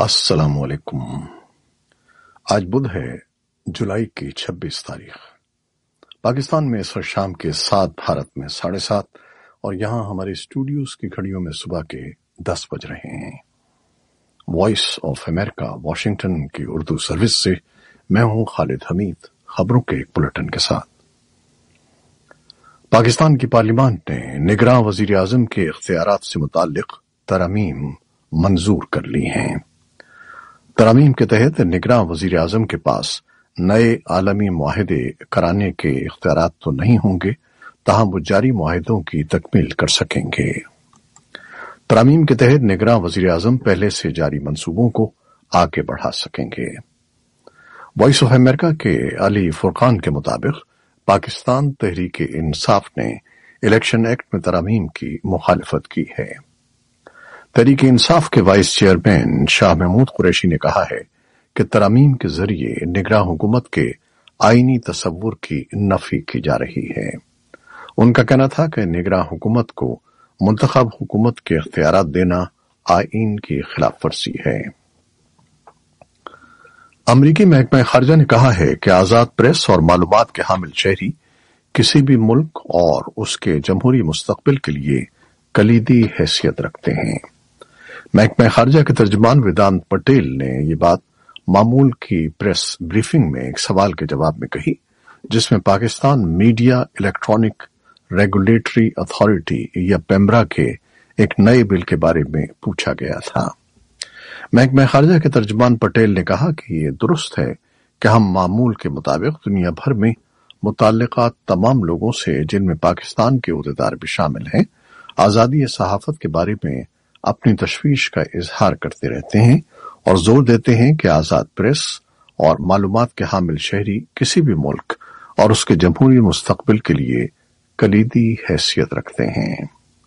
अस्सलाम वालेकुम। आज बुध है, जुलाई की 26 तारीख। पाकिस्तान में इस वक्त शाम के 7, भारत में 7:30 और यहाँ हमारे स्टूडियोज की घड़ियों में सुबह के 10 बज रहे हैं। वॉइस ऑफ अमेरिका वॉशिंगटन की उर्दू सर्विस से मैं हूँ खालिद हमीद, खबरों के एक बुलेटिन के साथ। पाकिस्तान की पार्लियामेंट ने निगरां वजीर आजम के इख्तियारात से मुताल्लिक तरमीम मंजूर कर ली हैं। तरमीम के तहत निगरां वजीर आजम के पास नए आलमी मुआहदे कराने के इख्तियारात तो नहीं होंगे, ताहम वो जारी मुआहदों की तकमील कर सकेंगे। तरमीम के तहत निगरां वजीर आजम पहले से जारी मंसूबों को आगे बढ़ा सकेंगे। वॉइस ऑफ अमेरिका के अली फुरकान के मुताबिक पाकिस्तान तहरीक इंसाफ ने इलेक्शन एक्ट में तरमीम की मुखालिफत की है। तहरीक इंसाफ के वाइस चेयरमैन शाह महमूद कुरैशी ने कहा है कि तरमीम के जरिए निगरां हुकूमत के आईनी तसव्वुर की नफी की जा रही है। उनका कहना था कि निगरां हुकूमत को मुंतखब हुकूमत के इख्तियारात देना आईन की खिलाफ वर्जी है। अमरीकी महकमा खारजा ने कहा है कि आजाद प्रेस और मालूमात के हामिल शहरी किसी भी मुल्क और उसके जमहूरी मुस्तकबिल के लिए कलीदी हैसियत रखते हैं। महकमा खारजा के तर्जुमान वेदांत पटेल ने ये बात मामूल की प्रेस ब्रीफिंग में एक सवाल के जवाब में कही, जिसमें Pakistan media electronic regulatory authority या पेमरा के एक नए बिल के बारे में पूछा गया था। महकमा खारजा के तर्जुमान पटेल ने कहा कि ये दुरुस्त है कि हम मामूल के मुताबिक दुनिया भर में मुताल्लिका तमाम लोगों से, जिनमें पाकिस्तान के ओहदेदार भी शामिल हैं, आजादी सहाफत के बारे में अपनी तशवीश का इजहार करते रहते हैं और जोर देते हैं कि आजाद प्रेस और मालूमात के हामिल शहरी किसी भी मुल्क और उसके जमहूरी मुस्तकबिल के लिए कलीदी हैसियत रखते हैं।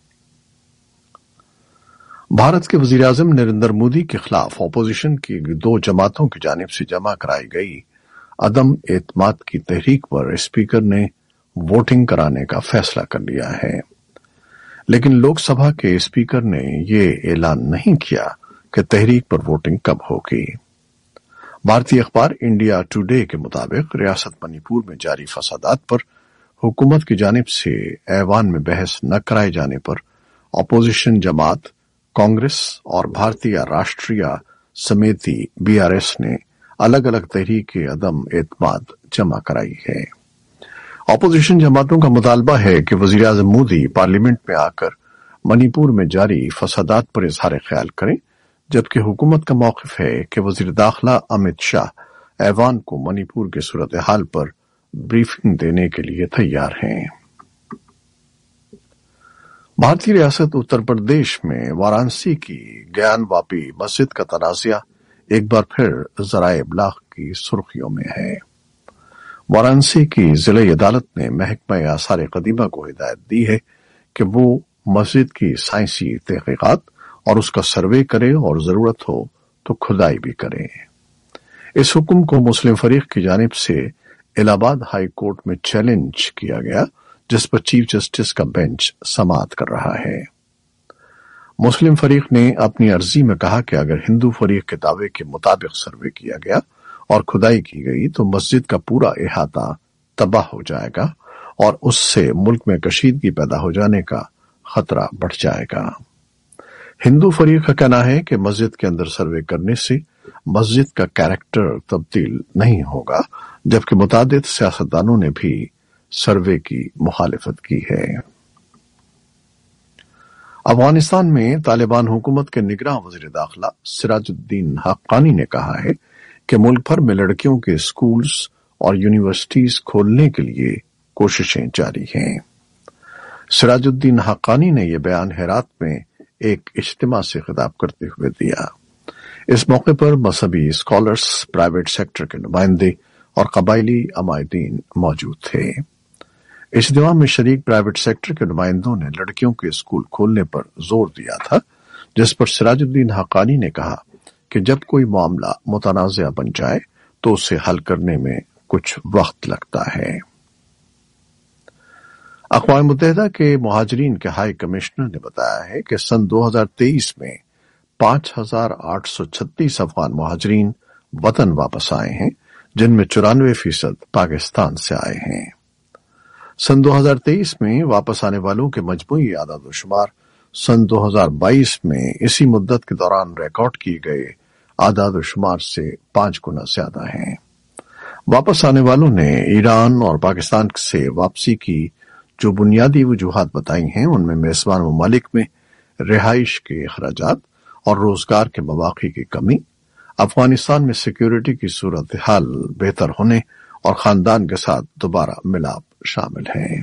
भारत के वजीर आजम नरेंद्र मोदी के खिलाफ अपोजिशन की 2 जमातों की जानिब से जमा कराई गई अदम एतमाद की तहरीक पर स्पीकर ने वोटिंग कराने का फैसला कर लिया है, लेकिन लोकसभा के स्पीकर ने ये ऐलान नहीं किया कि तहरीक पर वोटिंग कब होगी। भारतीय अखबार इंडिया टुडे के मुताबिक रियासत मणिपुर में जारी फसादात पर हुकूमत की जानिब से ऐवान में बहस न कराए जाने पर अपोजिशन जमात कांग्रेस और भारतीय राष्ट्रीय समिति BRS ने अलग अलग तहरीक अदम एतमाद जमा कराई है। अपोजिशन जमातों का मुतालबा है कि वजीर आजम मोदी पार्लियामेंट में आकर मणिपुर में जारी फसादात पर इजहार ख्याल करें, जबकि हुकूमत का मौक़िफ है कि वजीर दाखिला अमित शाह ऐवान को मणिपुर की सूरत हाल पर ब्रीफिंग देने के लिए तैयार हैं। भारतीय रियासत उत्तर प्रदेश में वाराणसी की ज्ञानवापी मस्जिद का तनाज़ा एक बार फिर ज़राए इब्लाग की सुर्खियों में है। वाराणसी की जिला अदालत ने महकमा आसार कदीमा को हिदायत दी है कि वो मस्जिद की साइंसी तहकीकात और उसका सर्वे करे और जरूरत हो तो खुदाई भी करे। इस हुक्म को मुस्लिम फरीक की जानिब से इलाहाबाद हाई कोर्ट में चैलेंज किया गया, जिस पर चीफ जस्टिस का बेंच समाअत कर रहा है। मुस्लिम फरीक ने अपनी अर्जी में कहा कि अगर हिंदू फरीक के दावे के मुताबिक सर्वे किया गया और खुदाई की गई तो मस्जिद का पूरा इहाता तबाह हो जाएगा और उससे मुल्क में कशीदगी पैदा हो जाने का खतरा बढ़ जाएगा। हिंदू फरीक का कहना है कि मस्जिद के अंदर सर्वे करने से मस्जिद का कैरेक्टर तब्दील नहीं होगा, जबकि मुतादिद सियासतदानों ने भी सर्वे की मुखालिफत की है। अफगानिस्तान में तालिबान हुकूमत के निगरां वजीर दाखिला सिराजुद्दीन हक्कानी ने कहा है कि मुल्क भर में लड़कियों के स्कूल्स और यूनिवर्सिटीज खोलने के लिए कोशिशें जारी हैं। सिराजुद्दीन हक्कानी ने यह बयान हेरात में एक इज्तिमा से खिताब करते हुए दिया। इस मौके पर मजहबी स्कॉलर्स, प्राइवेट सेक्टर के नुमाइंदे और कबायली अमायदीन मौजूद थे। इज्तिमा में शरीक प्राइवेट सेक्टर के नुमाइंदों ने लड़कियों के स्कूल खोलने पर जोर दिया था, जिस पर सिराजुद्दीन हक्कानी ने कहा कि जब कोई मामला मुतनाज़ा बन जाए तो उसे हल करने में कुछ वक्त लगता है। अक़वाम मुत्तहिदा के मुहाजिरीन के हाई कमिश्नर ने बताया है कि सन 2023 में 5,836 افغان مہاجرین وطن واپس آئے ہیں، جن میں 94% پاکستان سے آئے ہیں۔ سن 2023 میں واپس آنے والوں کے مجموعی اعداد و شمار سن 2022 میں اسی مدت کے دوران ریکارڈ کیے گئے اعداد و شمار سے 5 گنا زیادہ ہیں۔ واپس آنے والوں نے ایران اور پاکستان سے واپسی کی جو بنیادی وجوہات بتائی ہیں، ان میں میزبان ممالک میں رہائش کے اخراجات اور روزگار کے مواقع کی کمی، افغانستان میں سیکیورٹی کی صورتحال بہتر ہونے اور خاندان کے ساتھ دوبارہ ملاپ شامل ہیں۔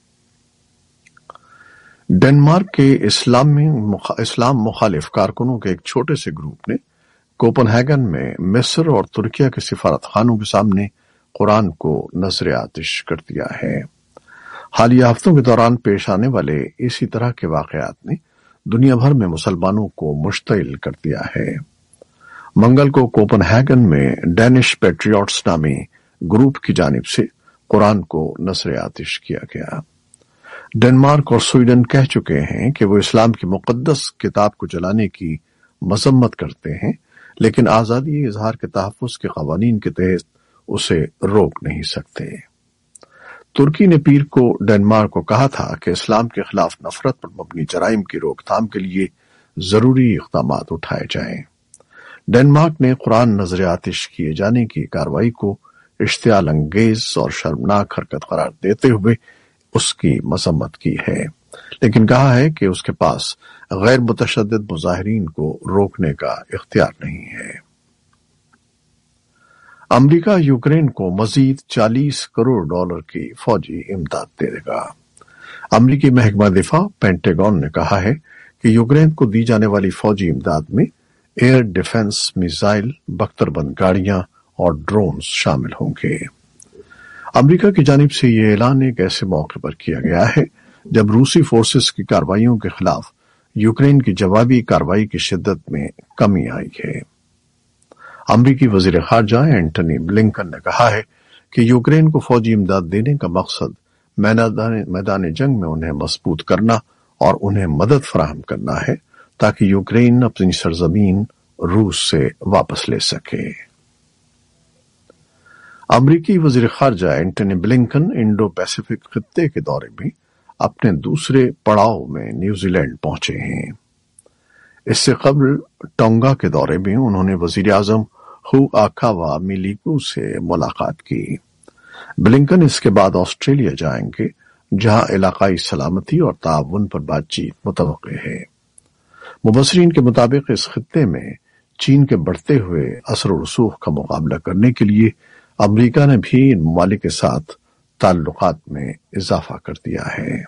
ڈنمارک کے اسلام مخالف کارکنوں کے ایک چھوٹے سے گروپ نے کوپن ہیگن میں مصر اور ترکیہ کے سفارت خانوں کے سامنے قرآن کو نذر آتش کر دیا ہے۔ حالیہ ہفتوں کے دوران پیش آنے والے اسی طرح کے واقعات نے دنیا بھر میں مسلمانوں کو مشتعل کر دیا ہے۔ منگل کو کوپن ہیگن میں ڈینش پیٹریوٹس نامی گروپ کی جانب سے قرآن کو نذر آتش کیا گیا۔ ڈنمارک اور سویڈن کہہ چکے ہیں کہ وہ اسلام کی مقدس کتاب کو جلانے کی مذمت کرتے ہیں، لیکن آزادی اظہار کے تحفظ کے قوانین کے تحت اسے روک نہیں سکتے۔ ترکی نے پیر کو ڈنمارک کو کہا تھا کہ اسلام کے خلاف نفرت پر مبنی جرائم کی روک تھام کے لیے ضروری اقدامات اٹھائے جائیں۔ ڈنمارک نے قرآن نذر آتش کیے جانے کی کارروائی کو اشتعال انگیز اور شرمناک حرکت قرار دیتے ہوئے اس کی مذمت کی ہے، لیکن کہا ہے کہ اس کے پاس غیر متشدد مظاہرین کو روکنے کا اختیار نہیں ہے۔ امریکہ یوکرین کو مزید $40 کروڑ کی فوجی امداد دے گا۔ امریکی محکمہ دفاع پینٹاگون نے کہا ہے کہ یوکرین کو دی جانے والی فوجی امداد میں ایئر ڈیفنس میزائل، بختر بند گاڑیاں اور ڈرونز شامل ہوں گے۔ امریکہ کی جانب سے یہ اعلان ایک ایسے موقع پر کیا گیا ہے جب روسی فورسز کی کارروائیوں کے خلاف یوکرین کی جوابی کارروائی کی شدت میں کمی آئی ہے۔ امریکی وزیر خارجہ اینٹنی بلنکن نے کہا ہے کہ یوکرین کو فوجی امداد دینے کا مقصد میدان جنگ میں انہیں مضبوط کرنا اور انہیں مدد فراہم کرنا ہے تاکہ یوکرین اپنی سرزمین روس سے واپس لے سکے۔ امریکی وزیر خارجہ اینٹنی بلنکن انڈو پیسیفک خطے کے دورے میں اپنے دوسرے پڑاؤ میں نیوزی لینڈ پہنچے ہیں۔ اس سے قبل ٹونگا کے دورے میں انہوں نے وزیر اعظم ہو آکاوا میلیکو سے ملاقات کی۔ بلنکن اس کے بعد آسٹریلیا جائیں گے، جہاں علاقائی سلامتی اور تعاون پر بات چیت متوقع ہے۔ مبصرین کے مطابق اس خطے میں چین کے بڑھتے ہوئے اثر و رسوخ کا مقابلہ کرنے کے لیے امریکہ نے بھی ان ممالک کے ساتھ تعلقات میں اضافہ کر دیا ہے۔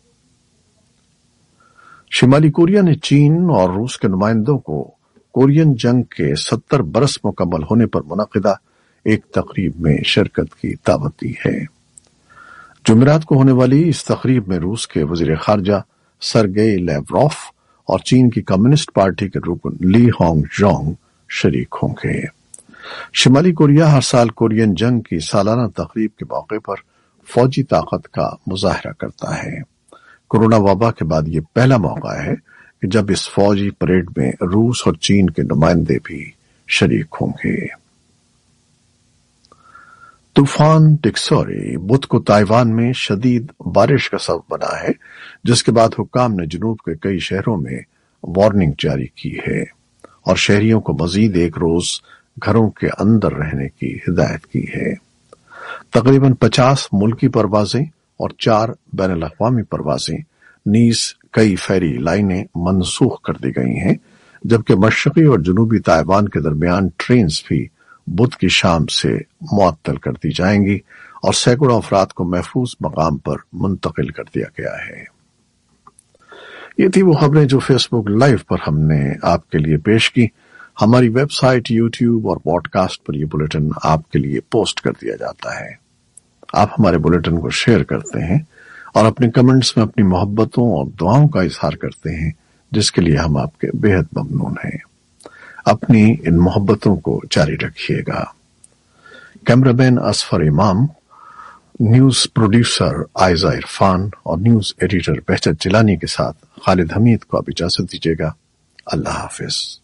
شمالی کوریا نے چین اور روس کے نمائندوں کو کورین جنگ کے 70 برس مکمل ہونے پر منعقدہ ایک تقریب میں شرکت کی دعوت دی ہے۔ جمعرات کو ہونے والی اس تقریب میں روس کے وزیر خارجہ سرگئی لیوروف اور چین کی کمیونسٹ پارٹی کے رکن لی ہانگ جونگ شریک ہوں گے۔ شمالی کوریا ہر سال کورین جنگ کی سالانہ تقریب کے موقع پر فوجی طاقت کا مظاہرہ کرتا ہے۔ کورونا وبا کے بعد یہ پہلا موقع ہے کہ جب اس فوجی پریڈ میں روس اور چین کے نمائندے بھی شریک ہوں گے۔ طوفان ڈکسوری بدھ کو تائیوان میں شدید بارش کا سبب بنا ہے، جس کے بعد حکام نے جنوب کے کئی شہروں میں وارننگ جاری کی ہے اور شہریوں کو مزید ایک روز گھروں کے اندر رہنے کی ہدایت کی ہے۔ تقریباً 50 ملکی پروازیں اور 4 بین الاقوامی پروازیں نیز کئی فیری لائنیں منسوخ کر دی گئی ہیں، جبکہ مشرقی اور جنوبی تائیوان کے درمیان ٹرینز بھی بدھ کی شام سے معطل کر دی جائیں گی اور سینکڑوں افراد کو محفوظ مقام پر منتقل کر دیا گیا ہے۔ یہ تھی وہ خبریں جو فیس بک لائیو پر ہم نے آپ کے لیے پیش کی۔ ہماری ویب سائٹ، یوٹیوب اور پوڈ کاسٹ پر یہ بلیٹن آپ کے لیے پوسٹ کر دیا جاتا ہے۔ آپ ہمارے بلیٹن کو شیئر کرتے ہیں اور اپنے کمنٹس میں اپنی محبتوں اور دعاؤں کا اظہار کرتے ہیں، جس کے لیے ہم آپ کے بےحد ممنون ہیں۔ اپنی ان محبتوں کو جاری رکھیے گا۔ کیمرہ مین اصفر امام، نیوز پروڈیوسر عائزہ عرفان اور نیوز ایڈیٹر بہجت جیلانی کے ساتھ خالد حمید کو آپ اجازت دیجیے گا۔ اللہ حافظ.